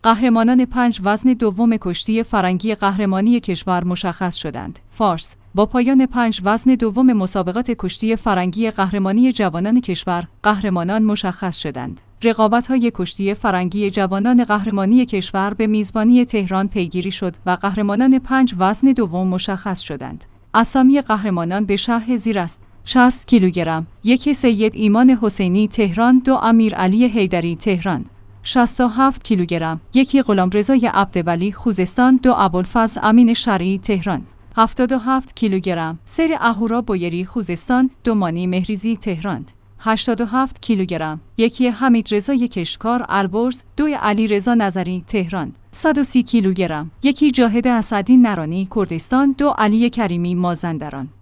قهرمانان 5 وزن دوم کشتی فرنگی قهرمانی کشور مشخص شدند. فارس: با پایان 5 وزن دوم مسابقات کشتی فرنگی قهرمانی جوانان کشور، قهرمانان مشخص شدند. رقابت‌های کشتی فرنگی جوانان قهرمانی کشور به میزبانی تهران پیگیری شد و قهرمانان 5 وزن دوم مشخص شدند. اسامی قهرمانان به شرح زیر است: 60 کیلوگرم، 1 سید ایمان حسینی تهران، 2 امیرعلی حیدری تهران. 67 کیلوگرم، 1 غلامرضای عبدولی خوزستان، 2 ابوالفضل امین شرعی تهران. 77 کیلوگرم، سیر اهورا بویری خوزستان، 2 مانی مهریزی تهران. 87 کیلوگرم، 1 حمیدرضای کشکار البرز، 2 علیرضا نظری تهران. 130 کیلوگرم، 1 جاهد اسدی نرانی کردستان، 2 علی کریمی مازندران.